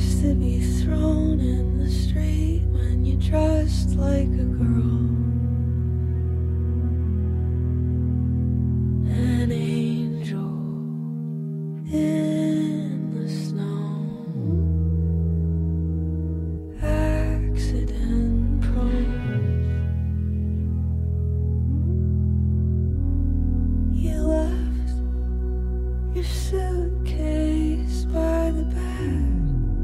used to be thrown in the street when you dressed like a girl. An angel in the snow, accident prone. You left your suitcase by the bed,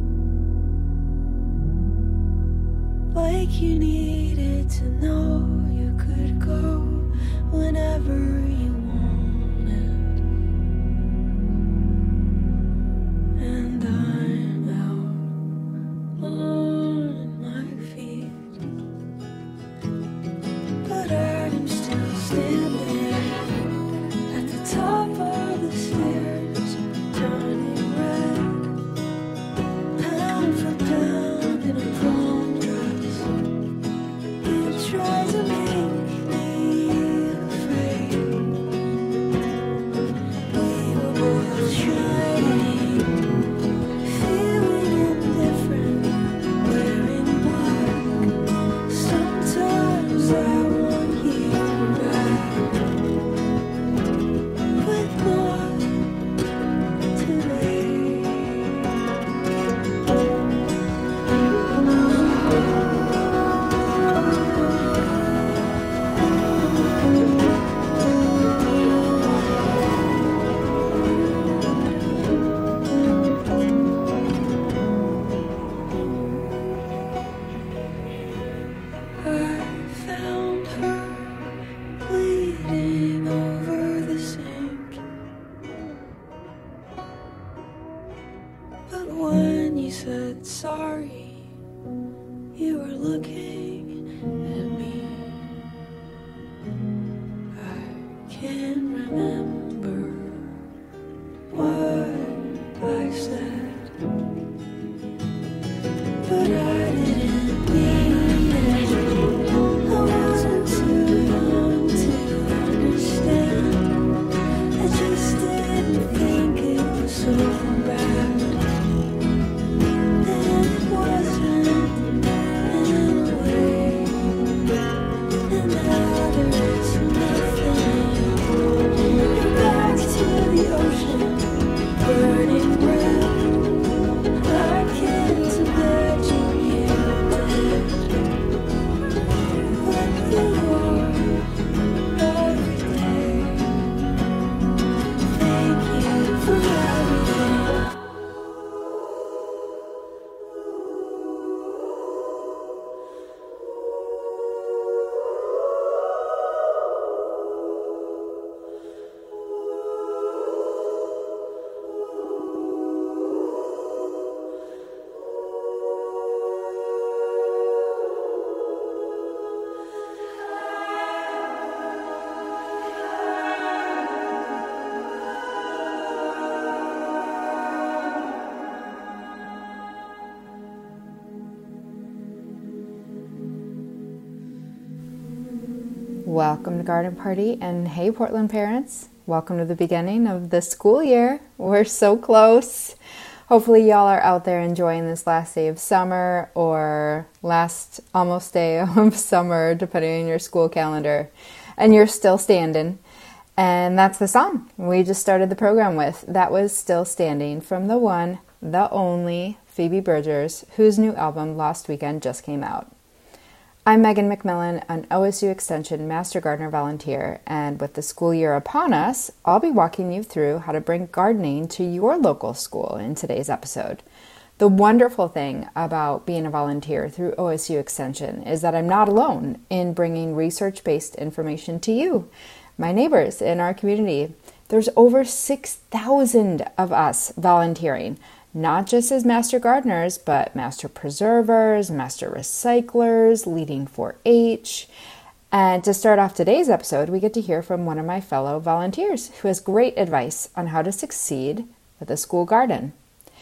like you needed to know you could go whenever you wanted. And I'm out on my feet, but I'm still standing at the top of the stairs, turning red, pound for pound in a prom dress. You try to make me afraid. We were both shining, feeling indifferent, wearing black. Sometimes I want you back, but not today. I found her bleeding over the sink, but when you said sorry, you were looking at me. I can't remember what I said, but I didn't mean it. I wasn't too young to understand. I just didn't think it was so bad. And it wasn't in a way. And now there is nothing. You're back to the ocean, burning red. I can't imagine you dead. But you are every day. Thank you for everything. Welcome to Garden Party, and hey Portland parents, welcome to the beginning of the school year. We're so close. Hopefully y'all are out there enjoying this last day of summer or last almost day of summer, depending on your school calendar, and you're still standing. And that's the song we just started the program with. That was Still Standing from the one, the only Phoebe Bridgers, whose new album Lost Weekend just came out. I'm Megan McMillan, an OSU Extension Master Gardener volunteer, and with the school year upon us, I'll be walking you through how to bring gardening to your local school in today's episode. The wonderful thing about being a volunteer through OSU Extension is that I'm not alone in bringing research-based information to you, my neighbors in our community. There's over 6,000 of us volunteering, not just as master gardeners, but master preservers, master recyclers, leading 4-H. And to start off today's episode, we get to hear from one of my fellow volunteers who has great advice on how to succeed with a school garden.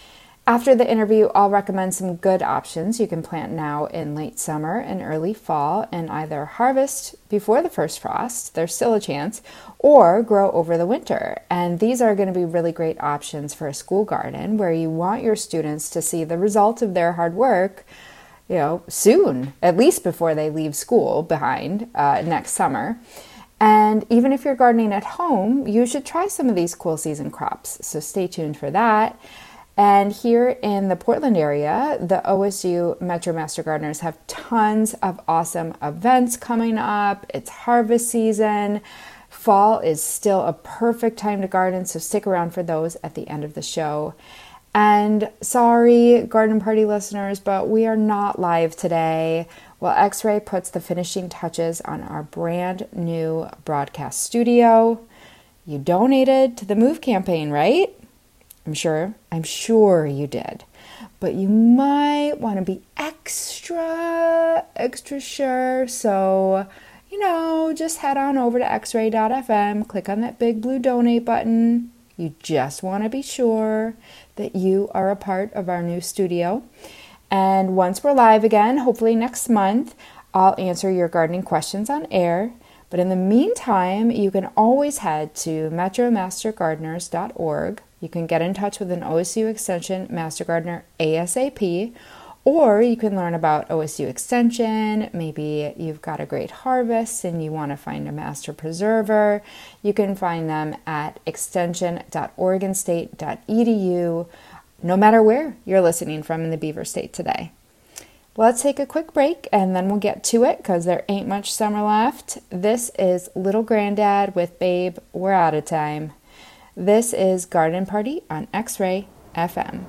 After the interview, I'll recommend some good options you can plant now in late summer and early fall and either harvest before the first frost, there's still a chance, or grow over the winter. And these are going to be really great options for a school garden where you want your students to see the result of their hard work, soon, at least before they leave school behind next summer. And even if you're gardening at home, you should try some of these cool season crops. So stay tuned for that. And here in the Portland area, the OSU Metro Master Gardeners have tons of awesome events coming up. It's harvest season. Fall is still a perfect time to garden, so stick around for those at the end of the show. And sorry, Garden Party listeners, but we are not live today. Well, X-Ray puts the finishing touches on our brand new broadcast studio. You donated to the Move campaign, right? I'm sure you did. But you might want to be extra sure. So, just head on over to xray.fm, click on that big blue donate button. You just want to be sure that you are a part of our new studio. And once we're live again, hopefully next month, I'll answer your gardening questions on air. But in the meantime, you can always head to metromastergardeners.org. You can get in touch with an OSU Extension Master Gardener ASAP, or you can learn about OSU Extension. Maybe you've got a great harvest and you want to find a master preserver. You can find them at extension.oregonstate.edu, no matter where you're listening from in the Beaver State today. Let's take a quick break and then we'll get to it because there ain't much summer left. This is Little Granddad with Babe. We're out of time. This is Garden Party on X-Ray FM.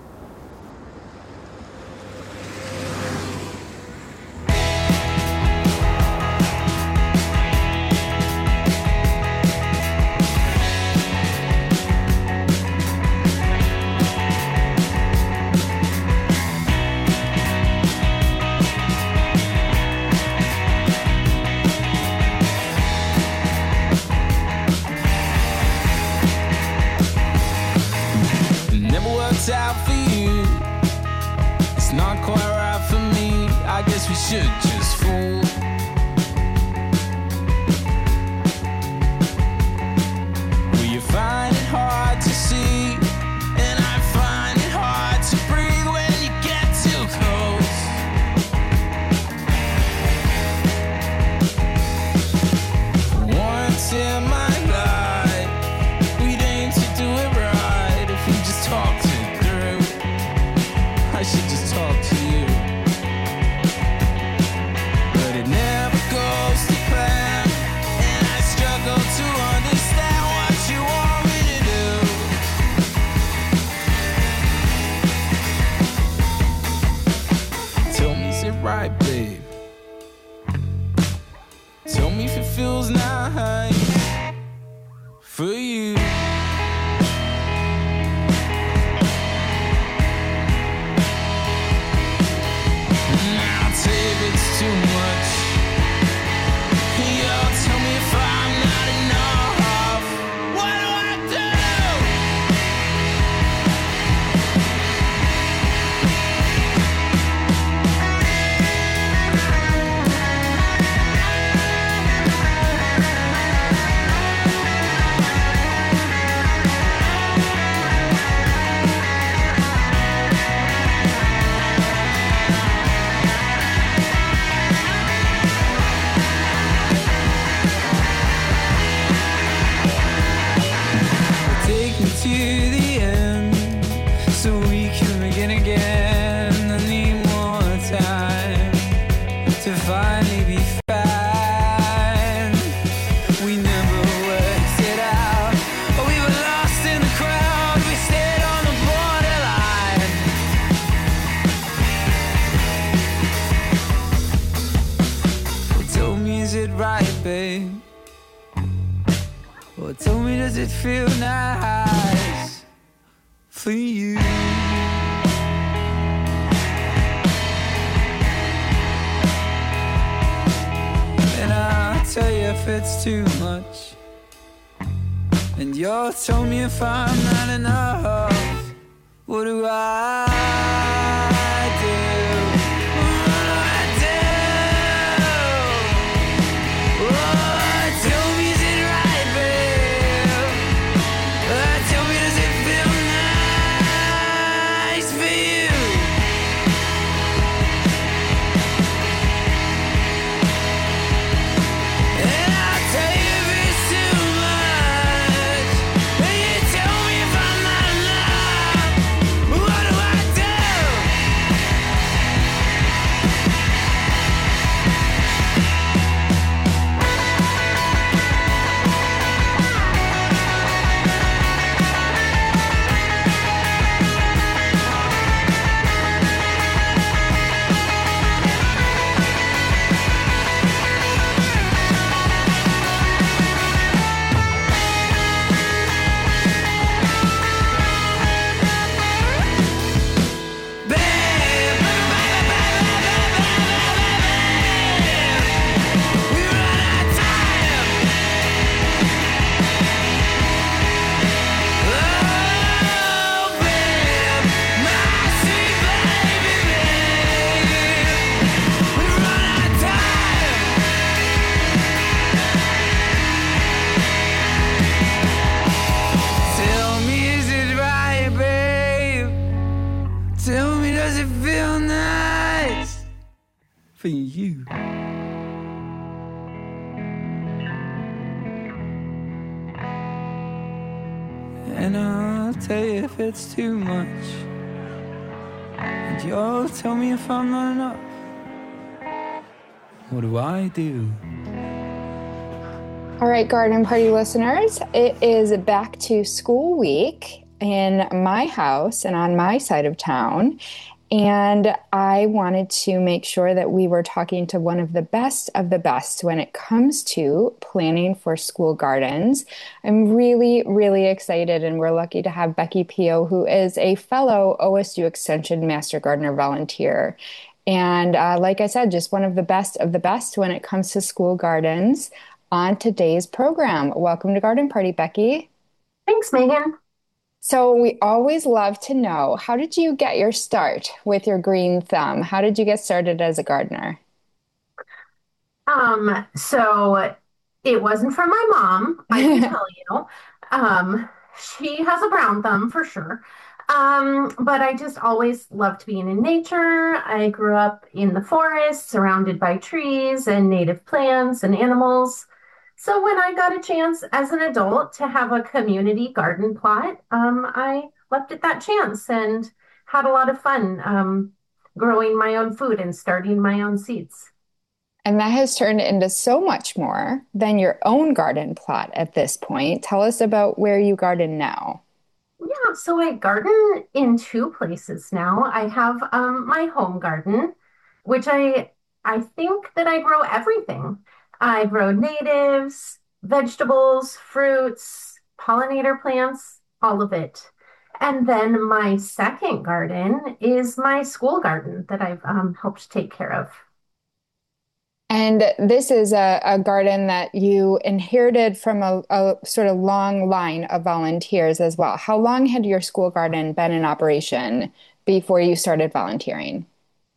Out for you, it's not quite right for me. I guess we should just fool. Well, you find it hard to see, and I find it hard to breathe when you get too close. Once in my life, we'd aim to do it right if we just talk to. I should just talk to you, but it never goes to plan, and I struggle to understand what you want me to do. Tell me, is it right, babe? Tell me if it feels nice for you. It's too much. Yo, tell me if I'm not enough. What do I do? To the end, so we can begin again. I need more time to finally be fine. We never worked it out, but we were lost in the crowd. We stayed on the borderline. Well, tell me, is it right, babe? Well, tell me, does it feel nice for you? And I'll tell you if it's too much, and you'll tell me if I'm not enough What do I do? What do I do? Oh, tell me, is it right, babe? Tell me, does it feel nice for you? And I'll tell you if it's too much. And you tell me if I'm not enough. What do I do? Tell me, is it right, babe? Tell me, does it feel nice for you? And I'll tell you if it's too much. And you'll tell me if I'm not enough. What do I do? All right, Garden Party listeners, it is back to school week in my house and on my side of town. And I wanted to make sure that we were talking to one of the best when it comes to planning for school gardens. I'm really, really excited, and we're lucky to have Becky Pio, who is a fellow OSU Extension Master Gardener volunteer. And like I said, just one of the best when it comes to school gardens on today's program. Welcome to Garden Party, Becky. Thanks, Megan. So we always love to know, how did you get your start with your green thumb? How did you get started as a gardener? So it wasn't from my mom, I can tell you. She has a brown thumb for sure. But I just always loved being in nature. I grew up in the forest, surrounded by trees and native plants and animals. So when I got a chance as an adult to have a community garden plot, I leapt at that chance and had a lot of fun growing my own food and starting my own seeds. And that has turned into so much more than your own garden plot at this point. Tell us about where you garden now. Yeah, so I garden in two places now. I have my home garden, which I think that I grow everything. I grow natives, vegetables, fruits, pollinator plants, all of it. And then my second garden is my school garden that I've helped take care of. And this is a garden that you inherited from a sort of long line of volunteers as well. How long had your school garden been in operation before you started volunteering?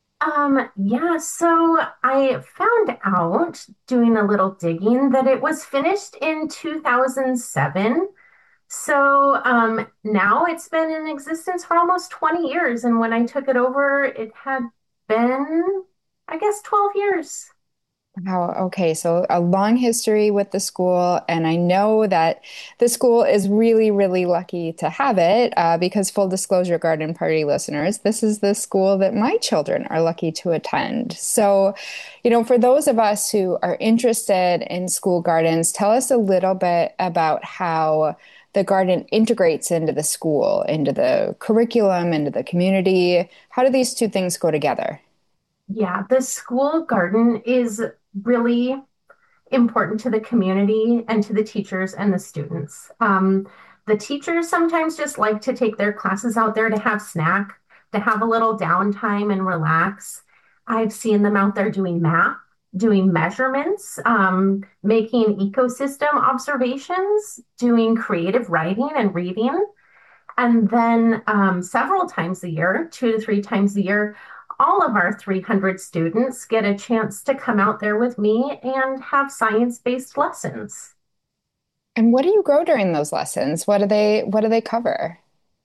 Yeah, so I found out doing a little digging that it was finished in 2007. So now it's been in existence for almost 20 years. And when I took it over, it had been, I guess, 12 years. Wow. Okay. So a long history with the school. And I know that the school is really, really lucky to have it because, full disclosure, Garden Party listeners, this is the school that my children are lucky to attend. So, for those of us who are interested in school gardens, tell us a little bit about how the garden integrates into the school, into the curriculum, into the community. How do these two things go together? Yeah, the school garden is really important to the community and to the teachers and the students. The teachers sometimes just like to take their classes out there to have snack, to have a little downtime and relax. I've seen them out there doing math, doing measurements, making ecosystem observations, doing creative writing and reading. And then several times a year, 2 to 3 times a year, all of our 300 students get a chance to come out there with me and have science-based lessons. And what do you grow during those lessons? What do they cover?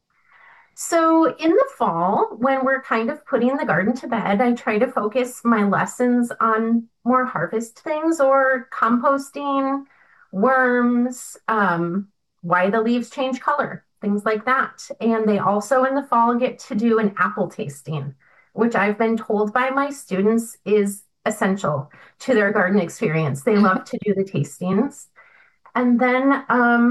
So in the fall, when we're kind of putting the garden to bed, I try to focus my lessons on more harvest things or composting, worms, why the leaves change color, things like that. And they also in the fall get to do an apple tasting, which I've been told by my students is essential to their garden experience. They love to do the tastings. And then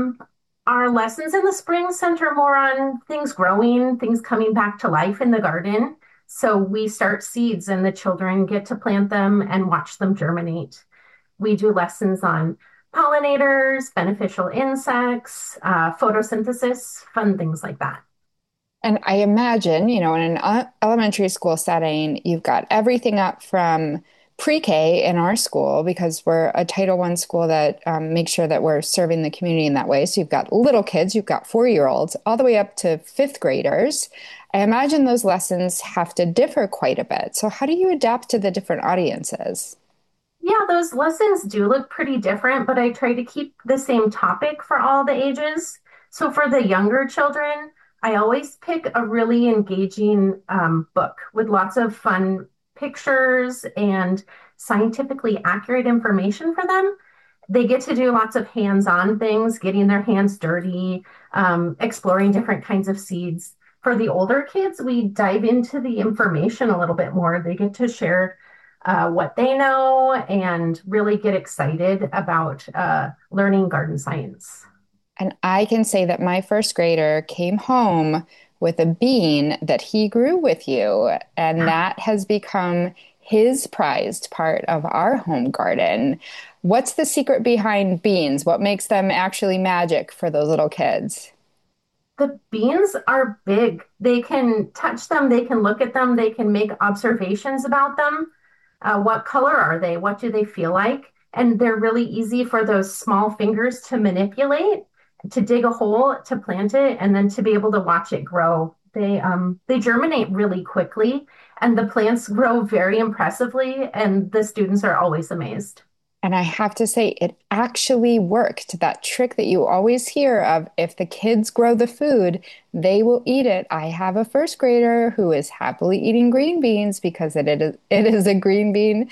our lessons in the spring center more on things growing, things coming back to life in the garden. So we start seeds and the children get to plant them and watch them germinate. We do lessons on pollinators, beneficial insects, photosynthesis, fun things like that. And I imagine, in an elementary school setting, you've got everything up from pre-K in our school because we're a Title I school that makes sure that we're serving the community in that way. So you've got little kids, you've got 4-year-olds, all the way up to fifth graders. I imagine those lessons have to differ quite a bit. So how do you adapt to the different audiences? Yeah, those lessons do look pretty different, but I try to keep the same topic for all the ages. So for the younger children, I always pick a really engaging book with lots of fun pictures and scientifically accurate information for them. They get to do lots of hands-on things, getting their hands dirty, exploring different kinds of seeds. For the older kids, we dive into the information a little bit more. They get to share what they know and really get excited about learning garden science. And I can say that my first grader came home with a bean that he grew with you, and that has become his prized part of our home garden. What's the secret behind beans? What makes them actually magic for those little kids? The beans are big. They can touch them, they can look at them, they can make observations about them. What color are they? What do they feel like? And they're really easy for those small fingers to manipulate, to dig a hole, to plant it, and then to be able to watch it grow. They germinate really quickly, and the plants grow very impressively, and the students are always amazed. And I have to say, it actually worked. That trick that you always hear of if the kids grow the food, they will eat it. I have a first grader who is happily eating green beans because it is a green bean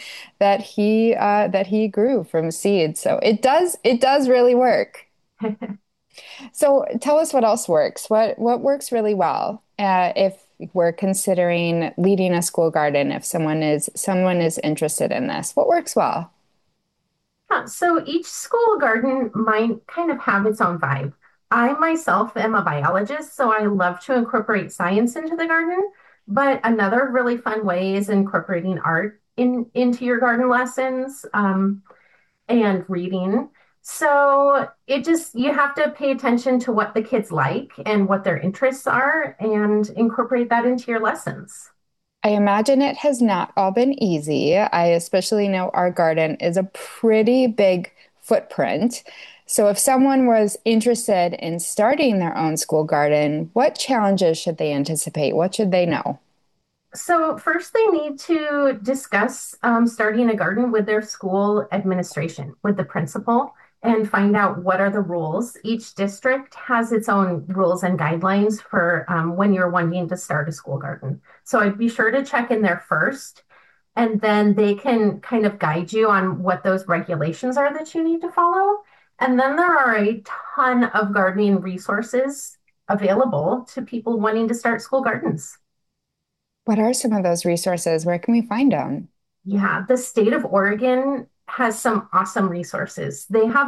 that he grew from seeds. So it does really work. So tell us what else works. What works really well if we're considering leading a school garden, if someone is interested in this, what works well? So each school garden might kind of have its own vibe. I myself am a biologist, so I love to incorporate science into the garden. But another really fun way is incorporating art into your garden lessons and reading. So it just, you have to pay attention to what the kids like and what their interests are and incorporate that into your lessons. I imagine it has not all been easy. I especially know our garden is a pretty big footprint. So if someone was interested in starting their own school garden, what challenges should they anticipate? What should they know? So first, they need to discuss starting a garden with their school administration, with the principal, and find out what are the rules. Each district has its own rules and guidelines for when you're wanting to start a school garden. So I'd be sure to check in there first, and then they can kind of guide you on what those regulations are that you need to follow. And then there are a ton of gardening resources available to people wanting to start school gardens. What are some of those resources? Where can we find them? Yeah, the state of Oregon has some awesome resources. They have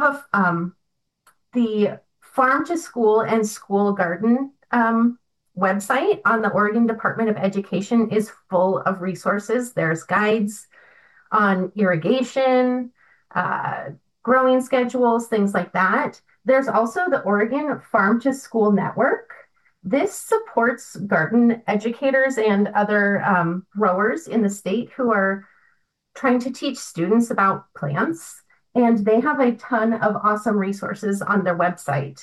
the Farm to School and School Garden website on the Oregon Department of Education is full of resources. There's guides on irrigation, uh, growing schedules, things like that. There's also the Oregon Farm to School Network. This supports garden educators and other growers in the state who are trying to teach students about plants. And they have a ton of awesome resources on their website.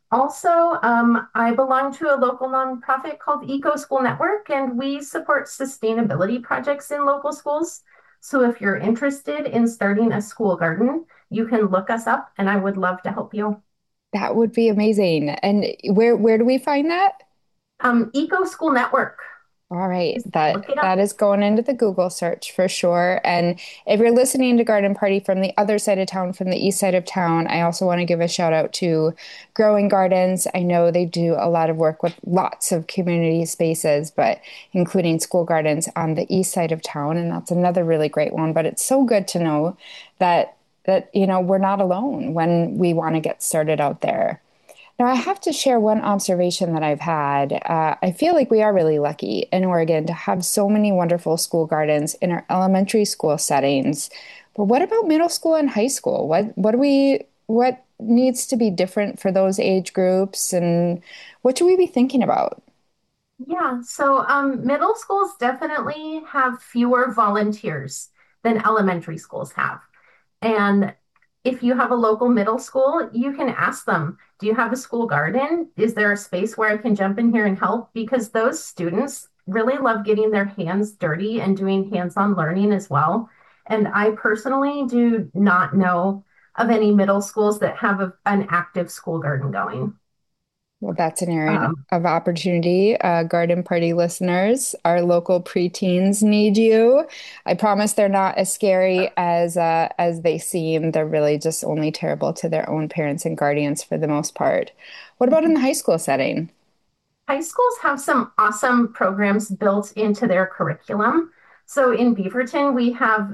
Also, I belong to a local nonprofit called Eco School Network, and we support sustainability projects in local schools. So if you're interested in starting a school garden, you can look us up, and I would love to help you. That would be amazing. And where do we find that? Eco School Network. All right, Just look that it up. that is going into the Google search for sure. And if you're listening to Garden Party from the other side of town, from the east side of town, I also want to give a shout out to Growing Gardens. I know they do a lot of work with lots of community spaces, but including school gardens on the east side of town, and that's another really great one. But it's so good to know that we're not alone when we want to get started out there. Now, I have to share one observation that I've had. I feel like we are really lucky in Oregon to have so many wonderful school gardens in our elementary school settings. But what about middle school and high school? What needs to be different for those age groups, and what should we be thinking about? Yeah, so middle schools definitely have fewer volunteers than elementary schools have. And if you have a local middle school, you can ask them, do you have a school garden? Is there a space where I can jump in here and help? Because those students really love getting their hands dirty and doing hands-on learning as well. And I personally do not know of any middle schools that have an active school garden going. Well, that's an area Um, of opportunity. Garden Party listeners, our local preteens need you. I promise they're not as scary as they seem. They're really just only terrible to their own parents and guardians for the most part. What about in the high school setting? High schools have some awesome programs built into their curriculum. So in Beaverton, we have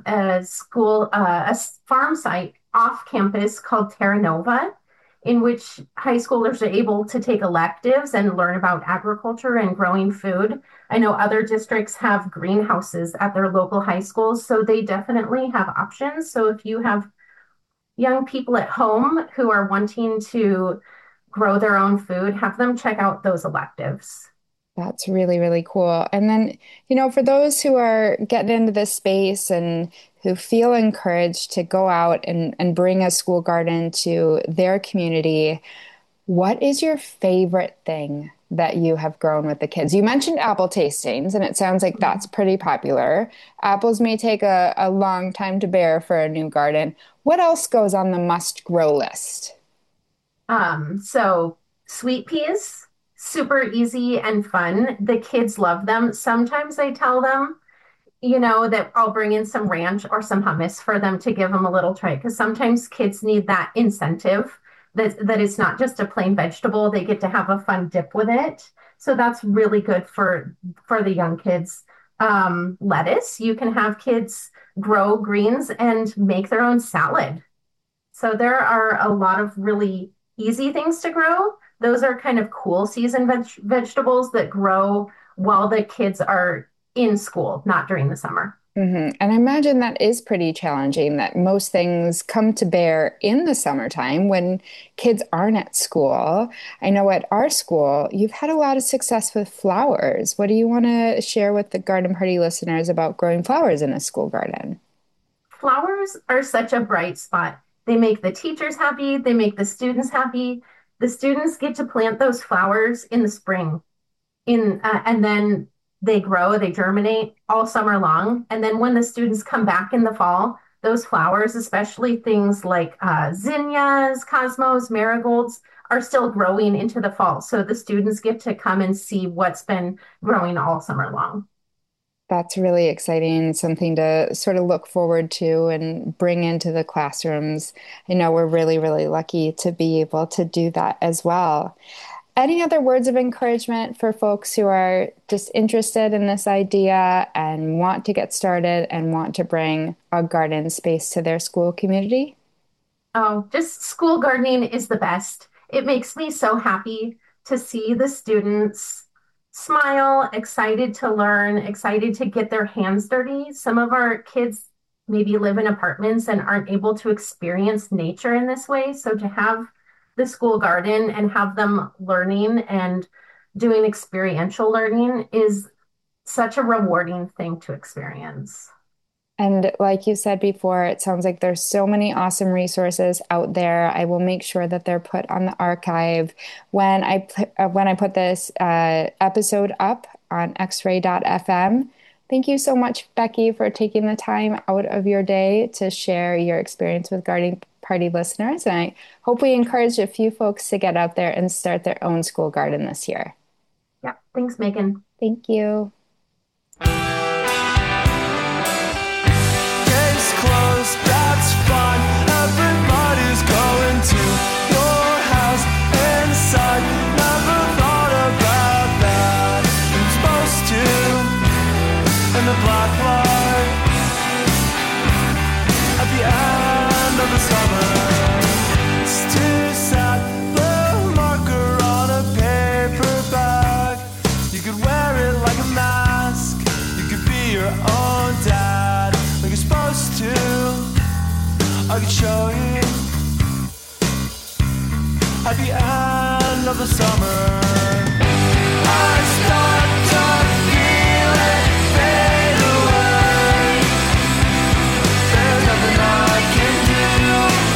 a farm site off campus called Terra Nova, in which high schoolers are able to take electives and learn about agriculture and growing food. I know other districts have greenhouses at their local high schools, so they definitely have options. So if you have young people at home who are wanting to grow their own food, have them check out those electives. That's really, really cool. And then, for those who are getting into this space and who feel encouraged to go out and bring a school garden to their community, what is your favorite thing that you have grown with the kids? You mentioned apple tastings, and it sounds like that's pretty popular. Apples may take a long time to bear for a new garden. What else goes on the must grow list? So sweet peas, super easy and fun. The kids love them. Sometimes I tell them, that I'll bring in some ranch or some hummus for them to give them a little try because sometimes kids need that incentive that it's not just a plain vegetable. They get to have a fun dip with it. So that's really good for the young kids. Lettuce, you can have kids grow greens and make their own salad. So there are a lot of really easy things to grow. Those are kind of cool season vegetables that grow while the kids are in school, not during the summer. And I imagine that is pretty challenging that most things come to bear in the summertime when kids aren't at school. I know at our school, you've had a lot of success with flowers. What do you want to share with the Garden Party listeners about growing flowers in a school garden? Flowers are such a bright spot. They make the teachers happy, they make the students happy. The students get to plant those flowers in the spring and then they grow, they germinate all summer long. And then when the students come back in the fall, those flowers, especially things like zinnias, cosmos, marigolds, are still growing into the fall. So the students get to come and see what's been growing all summer long. That's really exciting, something to sort of look forward to and bring into the classrooms. I know we're really, really lucky to be able to do that as well. Any other words of encouragement for folks who are just interested in this idea and want to get started and want to bring a garden space to their school community? Oh, just school gardening is the best. It makes me so happy to see the students smile, excited to learn, excited to get their hands dirty. Some of our kids maybe live in apartments and aren't able to experience nature in this way. So to have the school garden and have them learning and doing experiential learning is such a rewarding thing to experience. And like you said before, it sounds like there's so many awesome resources out there. I will make sure that they're put on the archive when I put this episode up on xray.fm. Thank you so much, Becky, for taking the time out of your day to share your experience with Garden Party listeners. And I hope we encourage a few folks to get out there and start their own school garden this year. Yeah, thanks, Megan. Thank you. Case closed, that's fun. Everybody's going to your house inside. Never thought about that. I'm supposed to in the black light at the end of the summer. It's too sad. Blue marker on a paper bag. You could wear it like a mask. You could be your own dad. Like you're supposed to, I could show you at the end of the summer. I start to feel it fade away. There's nothing I can do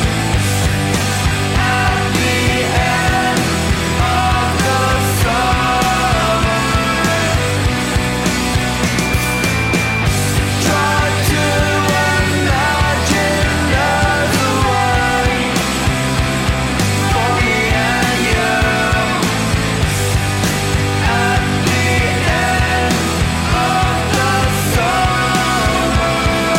at the end of the summer. Try to imagine there's a way for me and you at the end of the summer.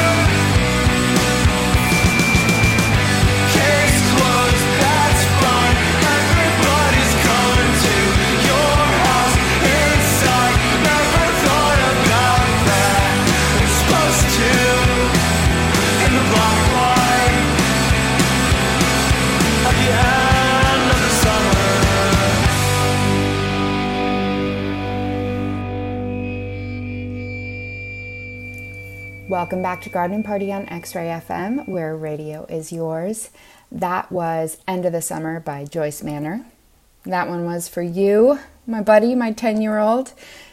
Case closed, that's fun. Everybody's coming to your house inside. Never thought about that. We're supposed to in the black light at the end of the summer. Welcome back to Garden Party on X-Ray FM, where radio is yours. That was End of the Summer by Joyce Manor. That one was for you, my buddy, my 10-year-old.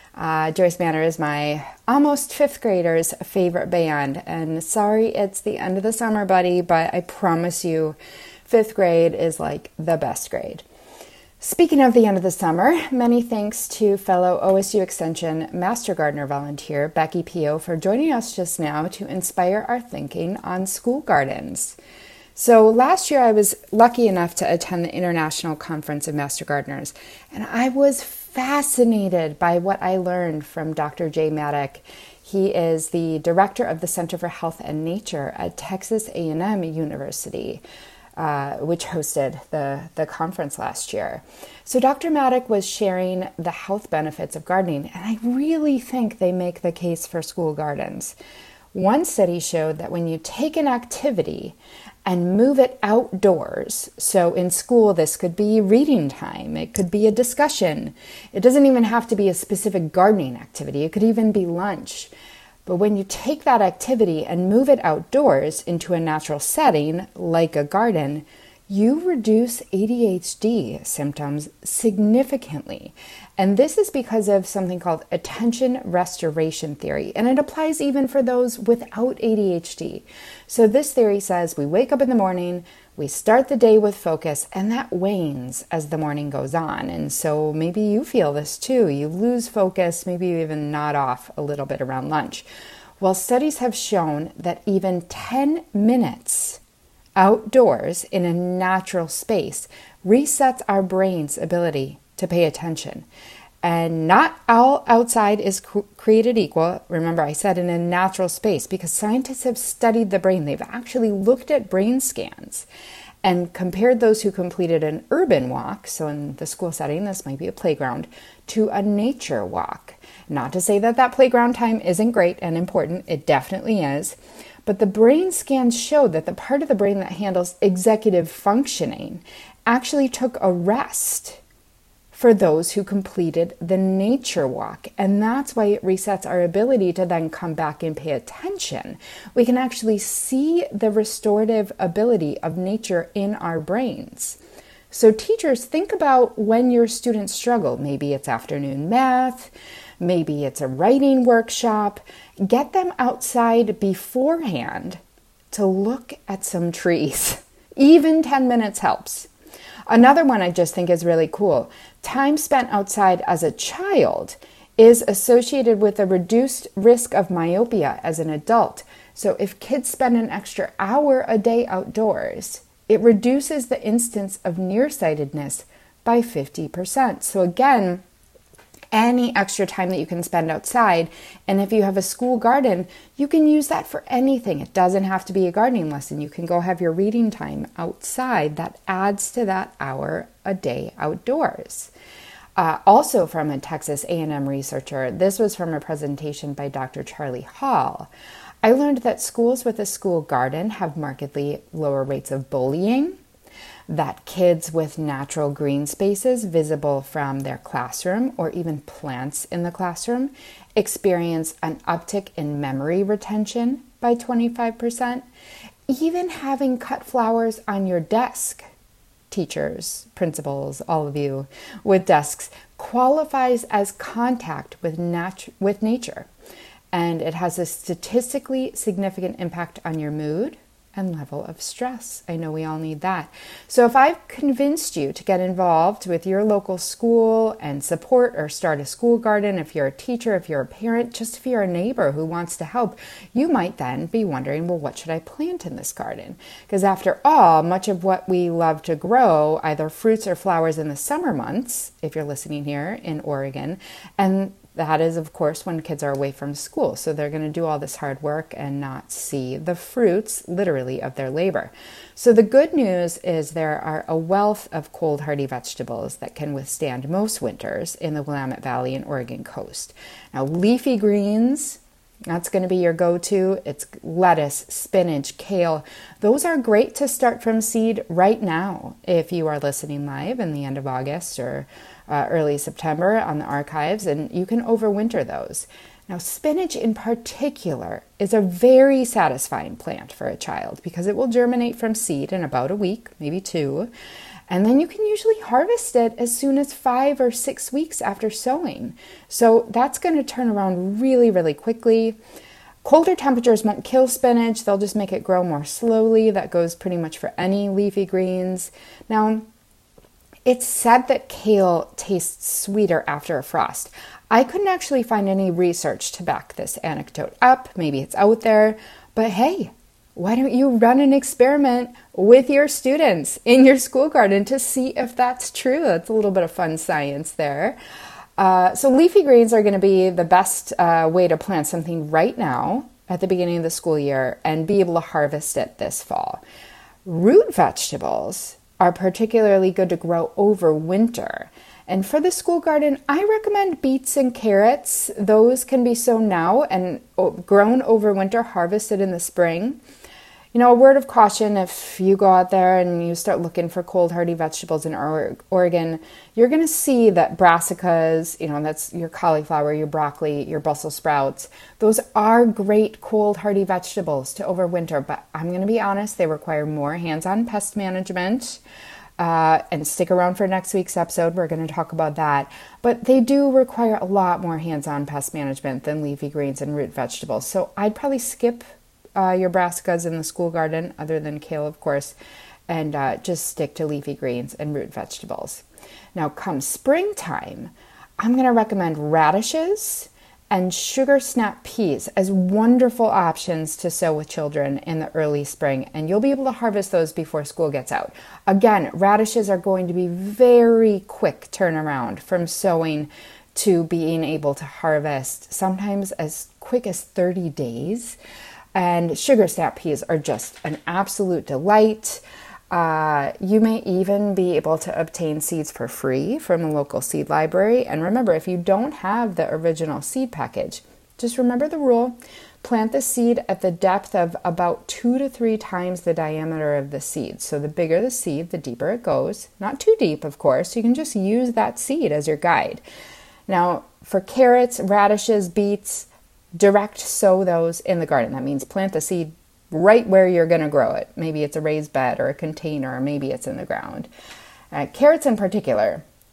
Joyce Manor is my almost fifth grader's favorite band. And sorry it's the end of the summer, buddy, but I promise you, fifth grade is like the best grade. Speaking of the end of the summer, many thanks to fellow OSU Extension Master Gardener volunteer Becky Pio for joining us just now to inspire our thinking on school gardens. So last year I was lucky enough to attend the International Conference of Master Gardeners, and I was fascinated by what I learned from Dr. Jay Maddock. He is the director of the Center for Health and Nature at Texas A&M University, which hosted the conference last year. So Dr. Maddock was sharing the health benefits of gardening, and I really think they make the case for school gardens. One study showed that when you take an activity and move it outdoors, so in school this could be reading time, it could be a discussion, it doesn't even have to be a specific gardening activity, it could even be lunch. But when you take that activity and move it outdoors into a natural setting, like a garden, you reduce ADHD symptoms significantly. And this is because of something called attention restoration theory. And it applies even for those without ADHD. So this theory says we wake up in the morning, we start the day with focus, and that wanes as the morning goes on. And so maybe you feel this too. You lose focus, maybe you even nod off a little bit around lunch. Well, studies have shown that even 10 minutes outdoors in a natural space resets our brain's ability to pay attention. And not all outside is created equal. Remember, I said in a natural space because scientists have studied the brain. They've actually looked at brain scans and compared those who completed an urban walk, so in the school setting, this might be a playground, to a nature walk. Not to say that that playground time isn't great and important. It definitely is. But the brain scans showed that the part of the brain that handles executive functioning actually took a rest for those who completed the nature walk. And that's why it resets our ability to then come back and pay attention. We can actually see the restorative ability of nature in our brains. So teachers, think about when your students struggle. Maybe it's afternoon math, Maybe it's a writing workshop. Get them outside beforehand to look at some trees. Even 10 minutes helps. Another one I just think is really cool. Time spent outside as a child is associated with a reduced risk of myopia as an adult. So if kids spend an extra hour a day outdoors, it reduces the instance of nearsightedness by 50%. So again, any extra time that you can spend outside, and if you have a school garden, you can use that for anything. It doesn't have to be a gardening lesson. You can go have your reading time outside. That adds to that hour a day outdoors. Also from a Texas A&M researcher, this was from a presentation by Dr. Charlie Hall. I learned that schools with a school garden have markedly lower rates of bullying, that kids with natural green spaces visible from their classroom or even plants in the classroom experience an uptick in memory retention by 25%. Even having cut flowers on your desk, teachers, principals, all of you with desks, qualifies as contact with nature. And it has a statistically significant impact on your mood and level of stress. I know we all need that. So if I've convinced you to get involved with your local school and support or start a school garden, if you're a teacher, if you're a parent, just if you're a neighbor who wants to help, you might then be wondering, well, what should I plant in this garden? Because after all, much of what we love to grow, either fruits or flowers in the summer months, if you're listening here in Oregon, and that is, of course, when kids are away from school. So they're going to do all this hard work and not see the fruits, literally, of their labor. So the good news is there are a wealth of cold, hardy vegetables that can withstand most winters in the Willamette Valley and Oregon coast. Now, leafy greens, that's going to be your go-to. It's lettuce, spinach, kale. Those are great to start from seed right now if you are listening live in the end of August or early September on the archives, and you can overwinter those. Now, spinach in particular is a very satisfying plant for a child because it will germinate from seed in about a week, maybe 2. And then you can usually harvest it as soon as 5 or 6 weeks after sowing. So that's going to turn around really, really quickly. Colder temperatures won't kill spinach. They'll just make it grow more slowly. That goes pretty much for any leafy greens. Now, it's said that kale tastes sweeter after a frost. I couldn't actually find any research to back this anecdote up. Maybe it's out there. But hey, why don't you run an experiment with your students in your school garden to see if that's true? That's a little bit of fun science there. So leafy greens are going to be the best way to plant something right now at the beginning of the school year and be able to harvest it this fall. Root vegetables are particularly good to grow over winter. And for the school garden, I recommend beets and carrots. Those can be sown now and grown over winter, harvested in the spring. You know, a word of caution, if you go out there and you start looking for cold hardy vegetables in Oregon, you're going to see that brassicas, you know, that's your cauliflower, your broccoli, your Brussels sprouts. Those are great cold hardy vegetables to overwinter, but I'm going to be honest, they require more hands-on pest management. And stick around for next week's episode. We're going to talk about that. But they do require a lot more hands-on pest management than leafy greens and root vegetables. So I'd probably skip your brassicas in the school garden, other than kale, of course, and just stick to leafy greens and root vegetables. Now, come springtime, I'm going to recommend radishes and sugar snap peas as wonderful options to sow with children in the early spring, and you'll be able to harvest those before school gets out. Again, radishes are going to be very quick turnaround from sowing to being able to harvest, sometimes as quick as 30 days. And sugar snap peas are just an absolute delight. You may even be able to obtain seeds for free from a local seed library. And remember, if you don't have the original seed package, just remember the rule. Plant the seed at the depth of about 2 to 3 times the diameter of the seed. So the bigger the seed, the deeper it goes. Not too deep, of course. You can just use that seed as your guide. Now, for carrots, radishes, beets, direct sow those in the garden. That means plant the seed right where you're going to grow it. Maybe it's a raised bed or a container, or maybe it's in the ground. Carrots in particular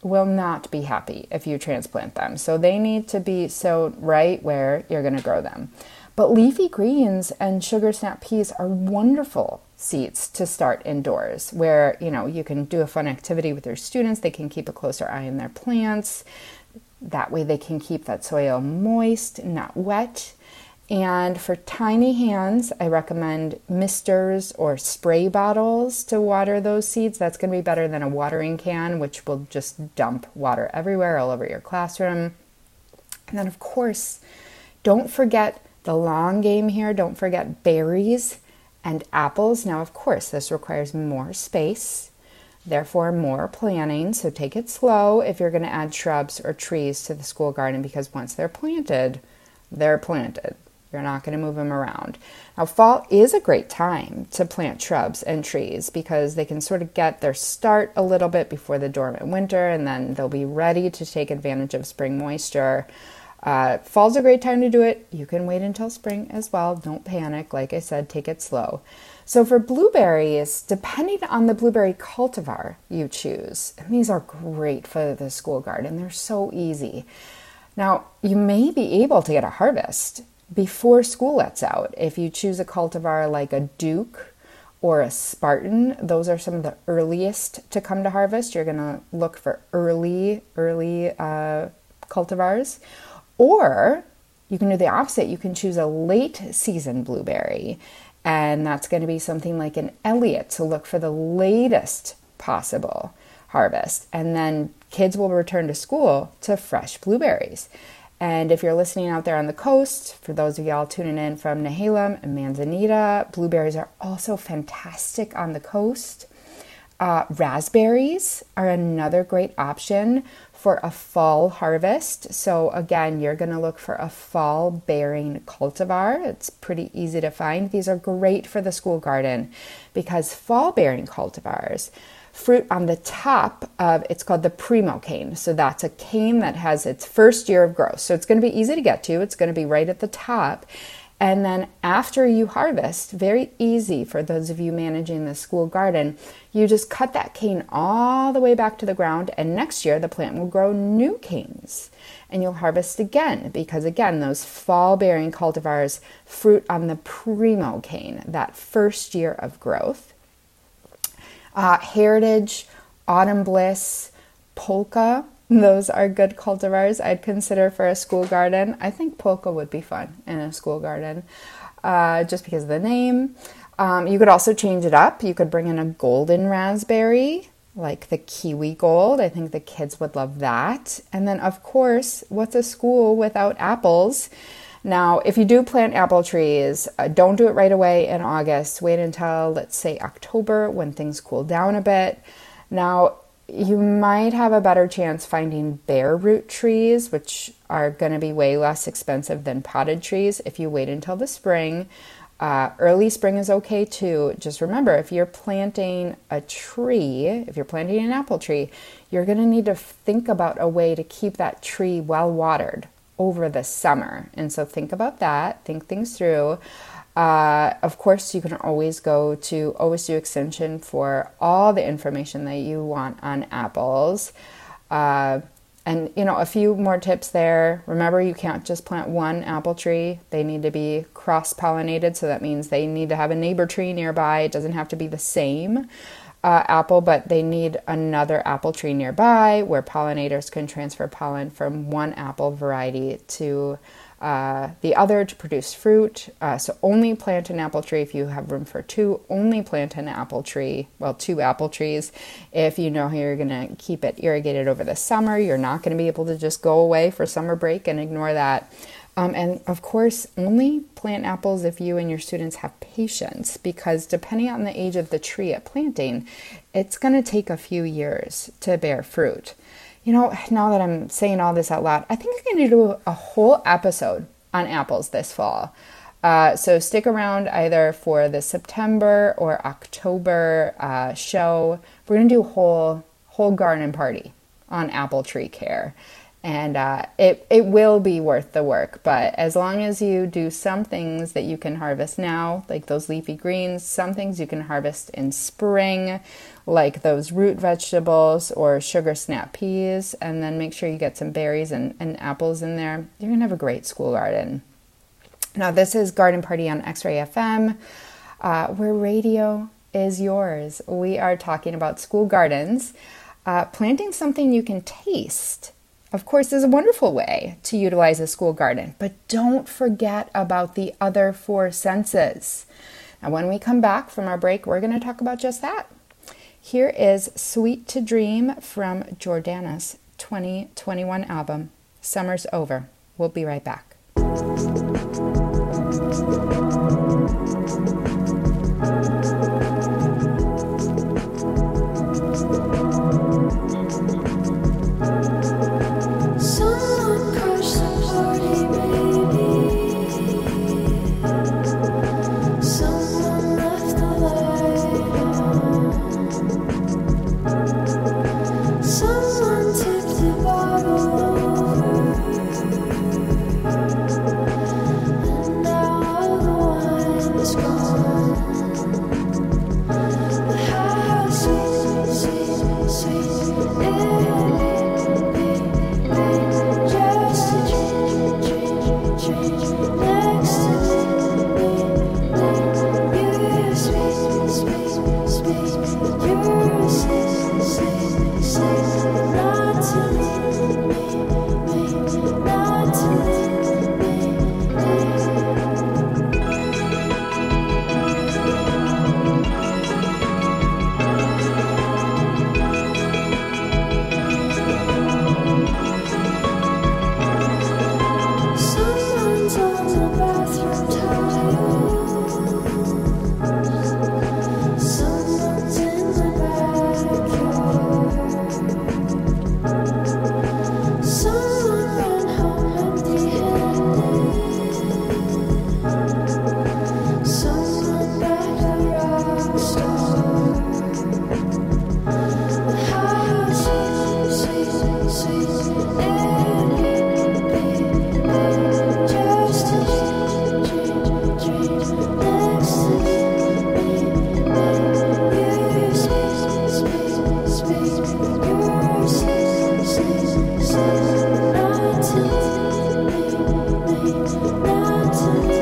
will not be happy if you transplant them. So they need to be sowed right where you're going to grow them. But leafy greens and sugar snap peas are wonderful seeds to start indoors where, you can do a fun activity with your students. They can keep a closer eye on their plants. That way they can keep that soil moist, not wet. And for tiny hands, I recommend misters or spray bottles to water those seeds. That's going to be better than a watering can, which will just dump water everywhere, all over your classroom. And then, of course, don't forget the long game here. Don't forget berries and apples. Now, of course, this requires more space, therefore more planning. So take it slow if you're going to add shrubs or trees to the school garden, because once they're planted, they're planted. You're not going to move them around. Now, fall is a great time to plant shrubs and trees because they can sort of get their start a little bit before the dormant winter, and then they'll be ready to take advantage of spring moisture. Fall's a great time to do it. You can wait until spring as well. Don't panic. Like I said, take it slow. So for blueberries, depending on the blueberry cultivar you choose, and these are great for the school garden. They're so easy. Now, you may be able to get a harvest before school lets out. If you choose a cultivar like a Duke or a Spartan, those are some of the earliest to come to harvest. You're going to look for early cultivars. Or you can do the opposite. You can choose a late season blueberry, and that's going to be something like an Elliott, to look for the latest possible harvest. And then kids will return to school to fresh blueberries. And if you're listening out there on the coast, for those of y'all tuning in from Nehalem and Manzanita, blueberries are also fantastic on the coast. Raspberries are another great option for a fall harvest. So again, you're going to look for a fall bearing cultivar. It's pretty easy to find. These are great for the school garden because fall bearing cultivars fruit on the top of, it's called the primo cane. So that's a cane that has its first year of growth. So it's going to be easy to get to. It's going to be right at the top. And then after you harvest, very easy for those of you managing the school garden, you just cut that cane all the way back to the ground, and next year the plant will grow new canes. And you'll harvest again, because again, those fall-bearing cultivars fruit on the primo cane, that first year of growth. Heritage, Autumn Bliss, Polka, those are good cultivars I'd consider for a school garden. I think polka would be fun in a school garden, just because of the name. You could also change it up. You could bring in a golden raspberry, like the Kiwi Gold. I think the kids would love that. And then, of course, what's a school without apples? Now, if you do plant apple trees, don't do it right away in August. Wait until, let's say, October, when things cool down a bit. Now, you might have a better chance finding bare root trees, which are going to be way less expensive than potted trees if you wait until the spring. Early spring is okay too. Just remember, if you're planting a tree, if you're planting an apple tree, you're going to need to think about a way to keep that tree well watered over the summer. And so think about that, think things through. Of course, you can always go to OSU Extension for all the information that you want on apples. And, a few more tips there. Remember, you can't just plant one apple tree. They need to be cross-pollinated, so that means they need to have a neighbor tree nearby. It doesn't have to be the same apple, but they need another apple tree nearby where pollinators can transfer pollen from one apple variety to the other to produce fruit. So only plant an apple tree if you have room for two. Only plant an apple tree, two apple trees, if you know how you're going to keep it irrigated over the summer. You're not going to be able to just go away for summer break and ignore that. And of course, only plant apples if you and your students have patience, because depending on the age of the tree at planting, it's going to take a few years to bear fruit. Now that I'm saying all this out loud, I think I'm going to do a whole episode on apples this fall. So stick around either for the September or October show. We're going to do a whole garden party on apple tree care. And it will be worth the work. But as long as you do some things that you can harvest now, like those leafy greens, some things you can harvest in spring, like those root vegetables or sugar snap peas, and then make sure you get some berries and apples in there, you're going to have a great school garden. Now, this is Garden Party on X-Ray FM, where radio is yours. We are talking about school gardens. Planting something you can taste, of course, is a wonderful way to utilize a school garden, but don't forget about the other 4 senses. Now, when we come back from our break, we're going to talk about just that. Here is Sweet to Dream from Jordana's 2021 album, Summer's Over. We'll be right back. Someone crashed the party, baby. Someone left the light on. Someone tipped the bottle over. And now all the wine is gone. But how sweet, sweet, sweet it just a dream next to me. You're sweet, sweet, sweet. You're sweet, sweet, sweet. Not to me, not to me. Someone's on the bathroom tile. Someone's in the backyard. Someone ran home empty-handed. Someone backed a rock star. But how sweet, sweet, sweet it be just a dream next to me. You're sweet, sweet, sweet. You're sweet, sweet, sweet. Not to me, not to me.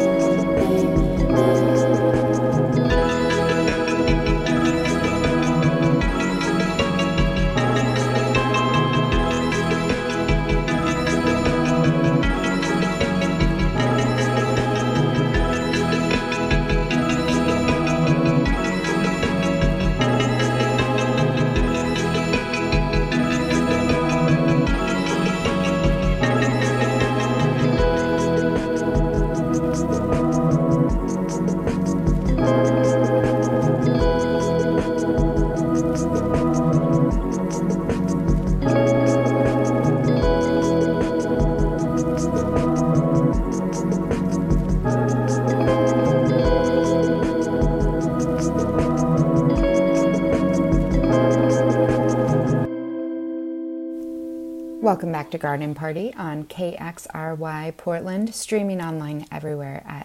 Welcome back to Garden Party on KXRY Portland, streaming online everywhere at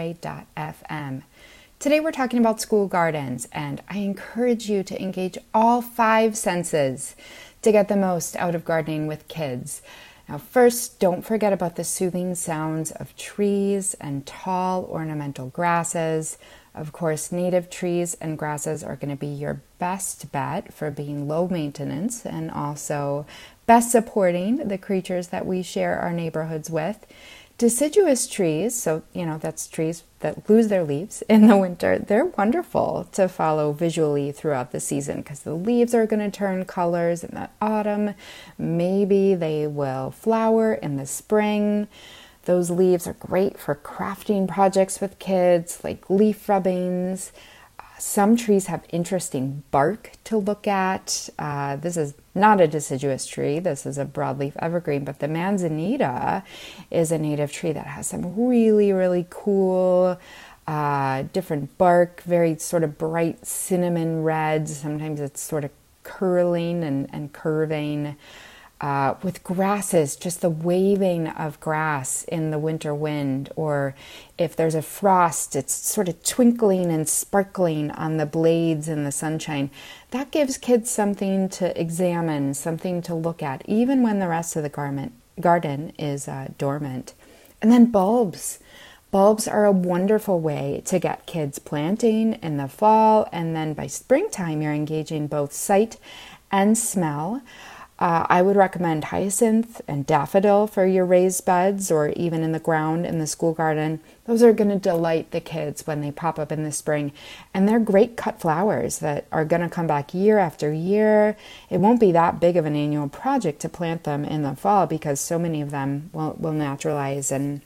xray.fm. Today we're talking about school gardens, and I encourage you to engage all 5 senses to get the most out of gardening with kids. Now, first, don't forget about the soothing sounds of trees and tall ornamental grasses. Of course, native trees and grasses are going to be your best bet for being low maintenance and also best supporting the creatures that we share our neighborhoods with. Deciduous trees, so that's trees that lose their leaves in the winter, they're wonderful to follow visually throughout the season because the leaves are going to turn colors in the autumn. Maybe they will flower in the spring. Those leaves are great for crafting projects with kids, like leaf rubbings. Some trees have interesting bark to look at. This is not a deciduous tree. This is a broadleaf evergreen, but the manzanita is a native tree that has some really, really cool different bark, very sort of bright cinnamon reds. Sometimes it's sort of curling and curving. with grasses, just the waving of grass in the winter wind, or if there's a frost, it's sort of twinkling and sparkling on the blades in the sunshine. That gives kids something to examine, something to look at, even when the rest of the garden is dormant. And then bulbs. Bulbs are a wonderful way to get kids planting in the fall, and then by springtime, you're engaging both sight and smell. I would recommend hyacinth and daffodil for your raised beds, or even in the ground in the school garden. Those are going to delight the kids when they pop up in the spring. And they're great cut flowers that are going to come back year after year. It won't be that big of an annual project to plant them in the fall because so many of them will naturalize and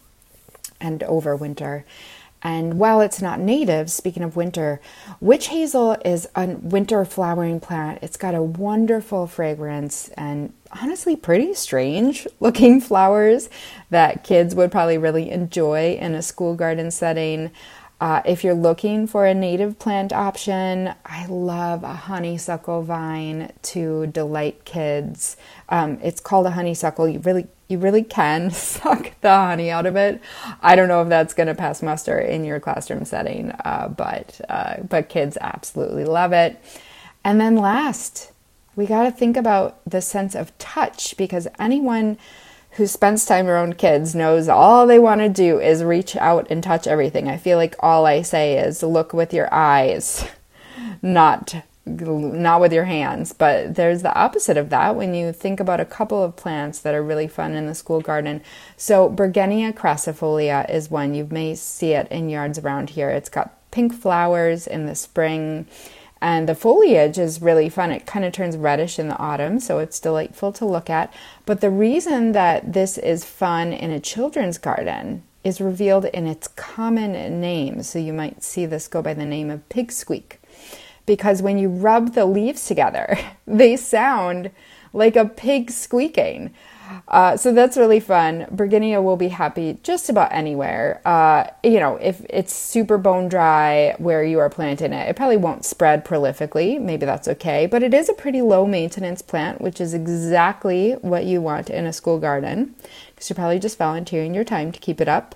overwinter. And while it's not native, speaking of winter, witch hazel is a winter flowering plant. It's got a wonderful fragrance and honestly pretty strange looking flowers that kids would probably really enjoy in a school garden setting. If you're looking for a native plant option, I love a honeysuckle vine to delight kids. It's called a honeysuckle. You really can suck the honey out of it. I don't know if that's going to pass muster in your classroom setting, but kids absolutely love it. And then last, we got to think about the sense of touch, because anyone who spends time around kids knows all they want to do is reach out and touch everything. I feel like all I say is look with your eyes, not with your hands. But there's the opposite of that when you think about a couple of plants that are really fun in the school garden. So Bergenia crassifolia is one. You may see it in yards around here. It's got pink flowers in the spring, and the foliage is really fun. It kind of turns reddish in the autumn, so it's delightful to look at. But the reason that this is fun in a children's garden is revealed in its common name. So you might see this go by the name of pig squeak, because when you rub the leaves together, they sound like a pig squeaking. So that's really fun. Bergenia will be happy just about anywhere. If it's super bone dry where you are planting it, it probably won't spread prolifically. Maybe that's okay. But it is a pretty low maintenance plant, which is exactly what you want in a school garden, because you're probably just volunteering your time to keep it up.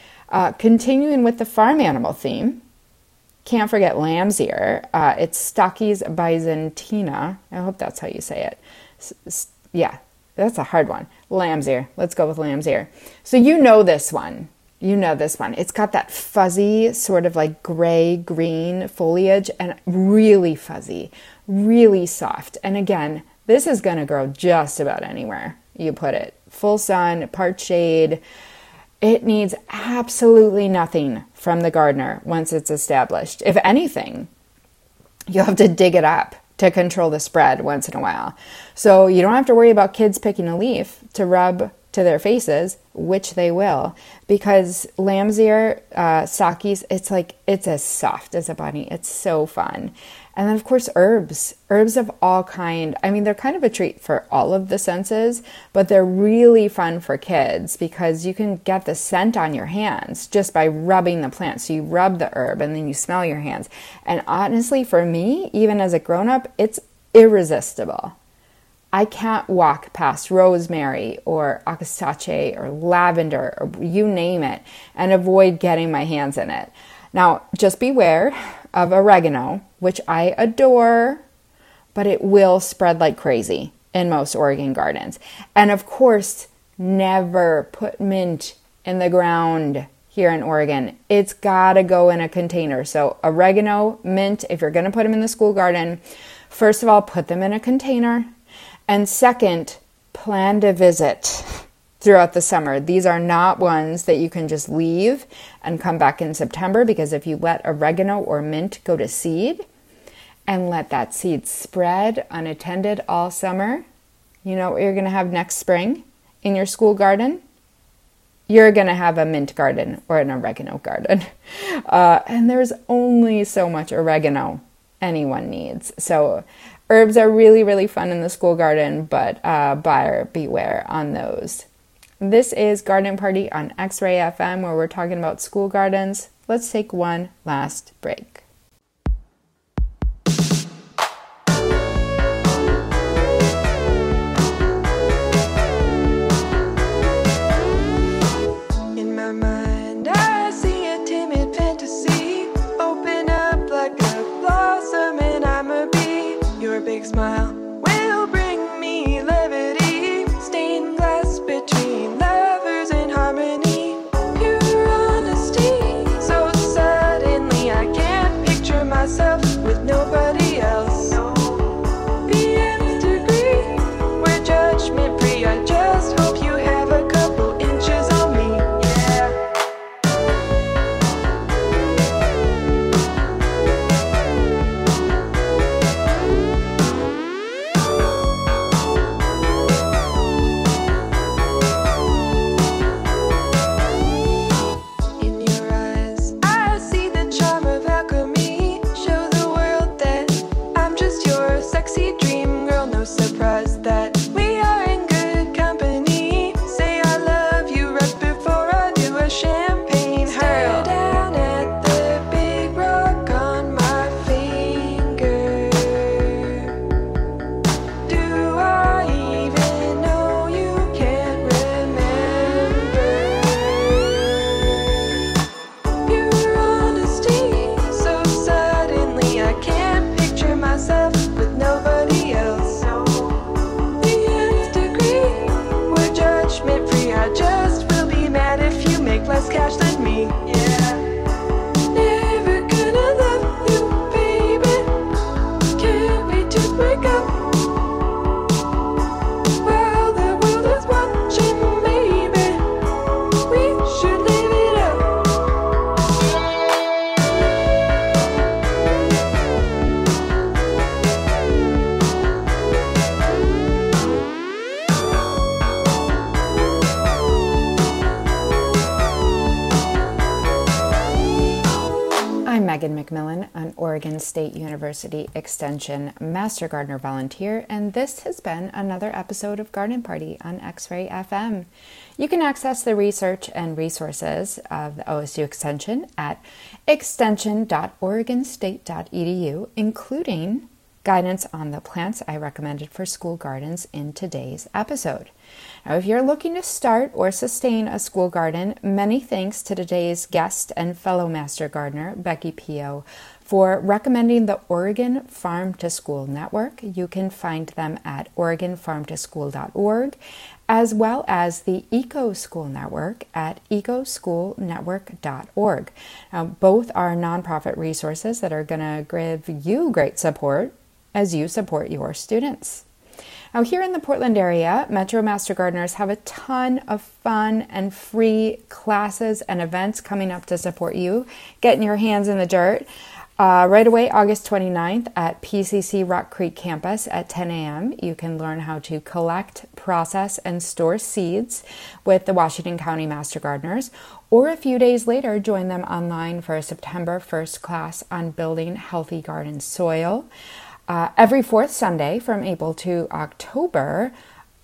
Continuing with the farm animal theme, can't forget lamb's ear. It's Stachys byzantina. I hope that's how you say it. Yeah. That's a hard one. Lamb's ear. Let's go with lamb's ear. So you know this one. It's got that fuzzy, sort of like gray-green foliage and really fuzzy, really soft. And again, this is going to grow just about anywhere you put it. Full sun, part shade. It needs absolutely nothing from the gardener once it's established. If anything, you'll have to dig it up to control the spread once in a while. So you don't have to worry about kids picking a leaf to rub to their faces, which they will, because lamb's ear, Stachys, it's as soft as a bunny. It's so fun. And then of course herbs of all kind. I mean, they're kind of a treat for all of the senses, but they're really fun for kids because you can get the scent on your hands just by rubbing the plant. So you rub the herb and then you smell your hands. And honestly, for me, even as a grown-up, it's irresistible. I can't walk past rosemary or akasache or lavender or you name it and avoid getting my hands in it. Now, just beware of oregano, which I adore, but it will spread like crazy in most Oregon gardens. And of course, never put mint in the ground here in Oregon. It's got to go in a container. So oregano, mint, if you're going to put them in the school garden, first of all, put them in a container. And second, plan to visit throughout the summer. These are not ones that you can just leave and come back in September, because if you let oregano or mint go to seed and let that seed spread unattended all summer, you know what you're going to have next spring in your school garden? You're going to have a mint garden or an oregano garden. And there's only so much oregano anyone needs. So herbs are really, really fun in the school garden, but buyer beware on those. This is Garden Party on X-Ray FM, where we're talking about school gardens. Let's take one last break. I'm Megan McMillan, an Oregon State University Extension Master Gardener volunteer, and this has been another episode of Garden Party on X-Ray FM. You can access the research and resources of the OSU Extension at extension.oregonstate.edu, including guidance on the plants I recommended for school gardens in today's episode. Now, if you're looking to start or sustain a school garden, many thanks to today's guest and fellow Master Gardener, Becky Pio, for recommending the Oregon Farm to School Network. You can find them at oregonfarmtoschool.org, as well as the Eco School Network at ecoschoolnetwork.org. Now, both are nonprofit resources that are going to give you great support as you support your students. Now, here in the Portland area, Metro Master Gardeners have a ton of fun and free classes and events coming up to support you getting your hands in the dirt. Right away, August 29th at PCC Rock Creek campus at 10 a.m., you can learn how to collect, process, and store seeds with the Washington County Master Gardeners. Or a few days later, join them online for a September 1st class on building healthy garden soil. Every fourth Sunday from April to October,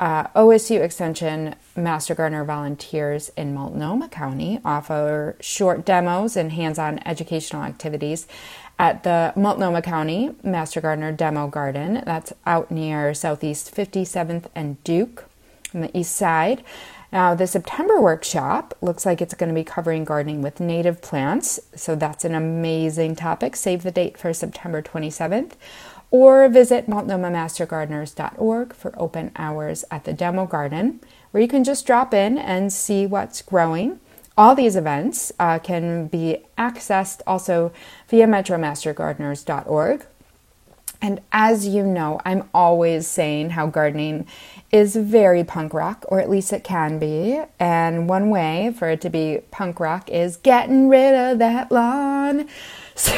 OSU Extension Master Gardener volunteers in Multnomah County offer short demos and hands-on educational activities at the Multnomah County Master Gardener Demo Garden. That's out near Southeast 57th and Duke on the east side. Now, the September workshop looks like it's going to be covering gardening with native plants, so that's an amazing topic. Save the date for September 27th. Or visit multnomahmastergardeners.org for open hours at the Demo Garden, where you can just drop in and see what's growing. All these events can be accessed also via metromastergardeners.org. And as you know, I'm always saying how gardening is very punk rock, or at least it can be. And one way for it to be punk rock is getting rid of that lawn. So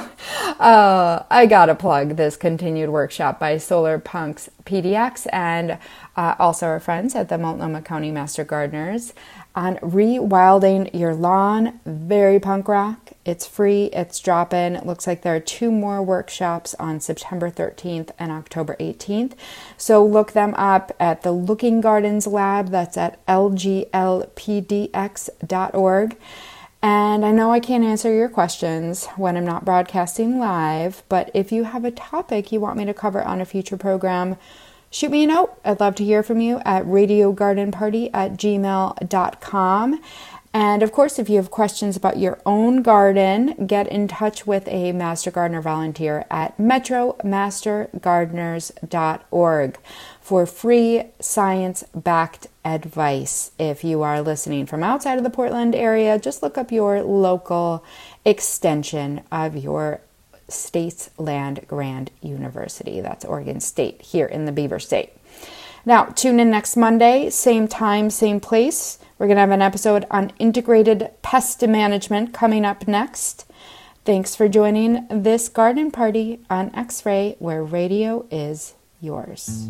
I gotta plug this continued workshop by Solar Punks PDX and also our friends at the Multnomah County Master Gardeners on rewilding your lawn. Very punk rock. It's free. It's drop-in. It looks like there are 2 more workshops on September 13th and October 18th. So look them up at the Looking Gardens Lab. That's at lglpdx.org. And I know I can't answer your questions when I'm not broadcasting live, but if you have a topic you want me to cover on a future program, shoot me a note. I'd love to hear from you at radiogardenparty@gmail.com. And of course, if you have questions about your own garden, get in touch with a Master Gardener volunteer at metromastergardeners.org for free science-backed advice. If you are listening from outside of the Portland area, just look up your local extension of your state's land-grant university. That's Oregon State, here in the Beaver State. Now, tune in next Monday, same time, same place. We're going to have an episode on integrated pest management coming up next. Thanks for joining this garden party on X-Ray, where radio is yours.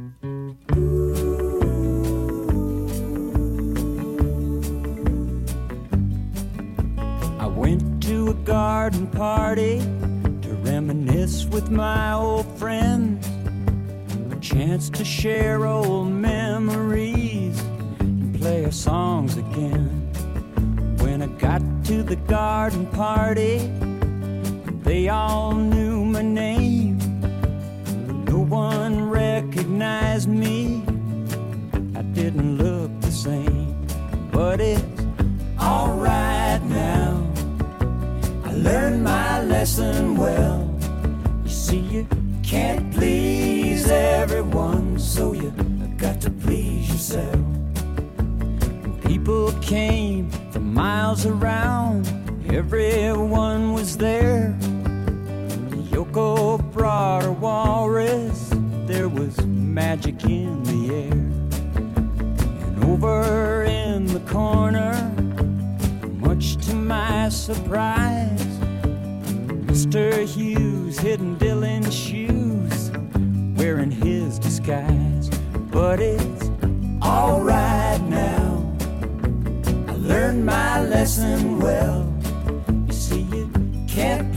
I went to a garden party to reminisce with my old friends. A chance to share old memories and play our songs again. When I got to the garden party, they all knew my name. No one recognized me. I didn't look the same, but it's alright now. I learned my lesson well. You see, you can't please everyone, so you got to please yourself. And people came from miles around, everyone was there. Yoko brought her walrus, there was magic in the air. And over in the corner, much to my surprise, Mr. Hughes hidden Dylan's shoes, wearing his disguise. But it's alright now, I learned my lesson well. You see, you can't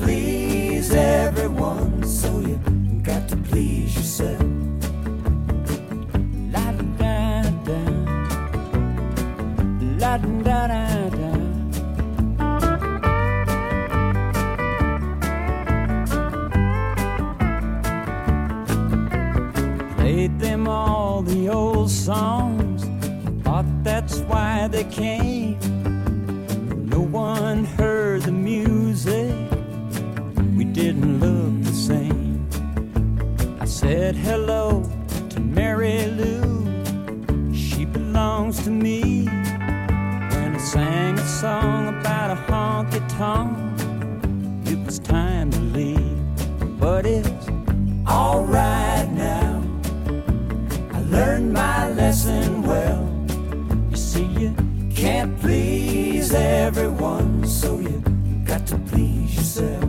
songs. Thought that's why they came. No one heard the music. We didn't look the same. I said hello to Mary Lou. She belongs to me. When I sang a song about a honky-tonk, it was time to leave. But it's all right now. I learned my lesson well. You see, you can't please everyone, so you got to please yourself.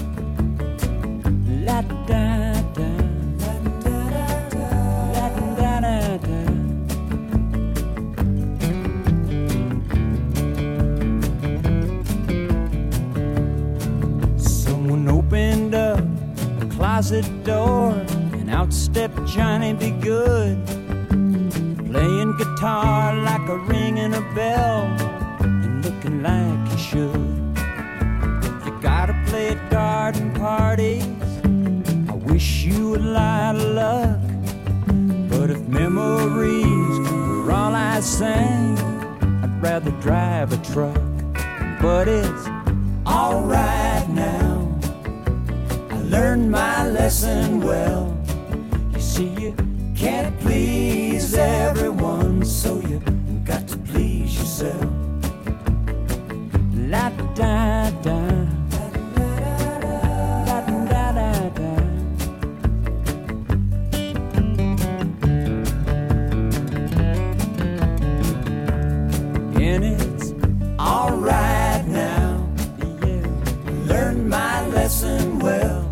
La da da, la da da, la da da da. Someone opened up a closet door, and out stepped Johnny B. Good, playing guitar like a ringing a bell, and looking like he should. You gotta play at garden parties. I wish you a lot of luck. But if memories were all I sang, I'd rather drive a truck. But it's all right now. I learned my lesson well. You see, you can't please everyone, so you got to please yourself. La da da, la da da da. And it's all right now. Yeah, learned my lesson well.